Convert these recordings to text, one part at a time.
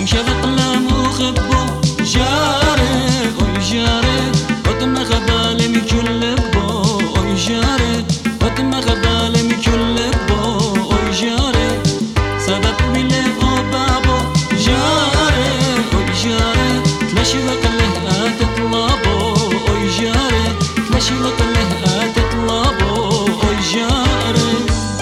شفق لامو خبو جاري اوي جاري وتم خبالي من كل بو اوي جاري وتم خبالي من كل بو اوي جاري سبب بلا او بابو جاري اوي جاري تلاشي وقله تطلبو اوي جاري تلاشي وقله تطلبو اوي جاري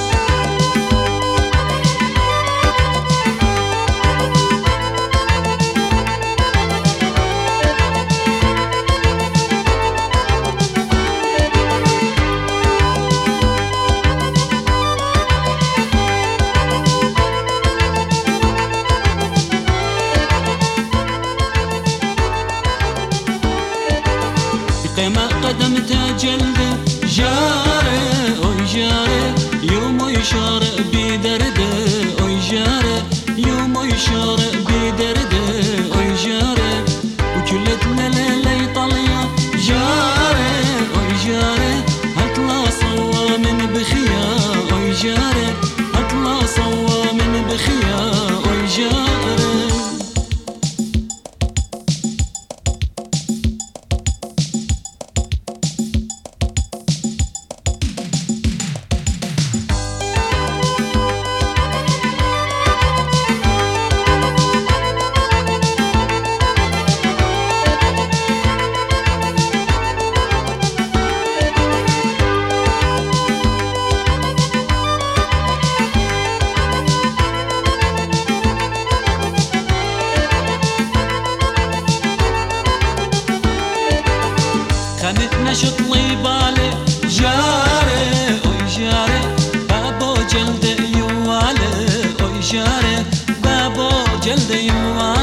قيمة قدمت جلده جاري اوي جاري يوم يشار بدرده اوي جاري يوم يشار بدرده اوي جاري وكلت ليلة يطلع جاري اوي جاري هطلع صوا من بخيا اوي جاري هطلع صوا من بخيا اوي جاري خانتنا شطلي بالي جاري اوي جاري بابو جلد يوالي اوي جاري بابو جلد يوالي